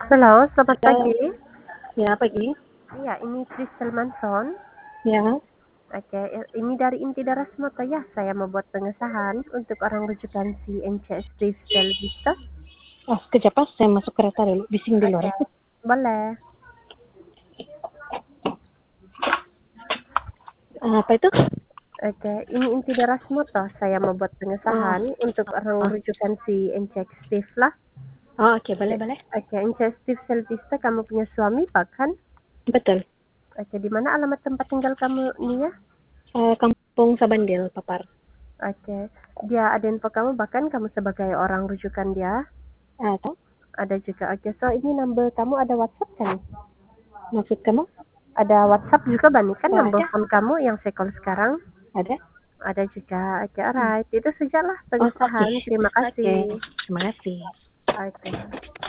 Halo, selamat Halo, pagi. ya pagi. Iya, ini Crystal Manson. Ya, Oke, ini dari Inti Daras Moto ya. Saya membuat pengesahan untuk orang rujukan si NCS Crystal Vista. sekejap pas saya masuk kereta dulu, bising di luar Oke, ya. boleh. Apa itu? Oke, ini Inti Daras Moto. Saya membuat Oh, pengesahan untuk orang oh, rujukan si NCS Steve lah. oke, boleh boleh. Oke, NCS Steve Selvista, kamu punya suami bahkan. Betul. Oke, di mana alamat tempat tinggal kamu ini ya? Kampung Sabandil, Papar. Oke, dia ada info kamu bahkan kamu sebagai orang rujukan dia. Atau Ada juga. Oke, so ini number kamu ada WhatsApp kan? maksud kamu? Ada WhatsApp juga Bani kan Oh, nomor ada, phone kamu yang saya call sekarang? ada. Ada juga. Oke, Hmm. alright. Itu sajalah Oh, oke, pengesahan. Terima oke. kasih. Terima kasih. Oke.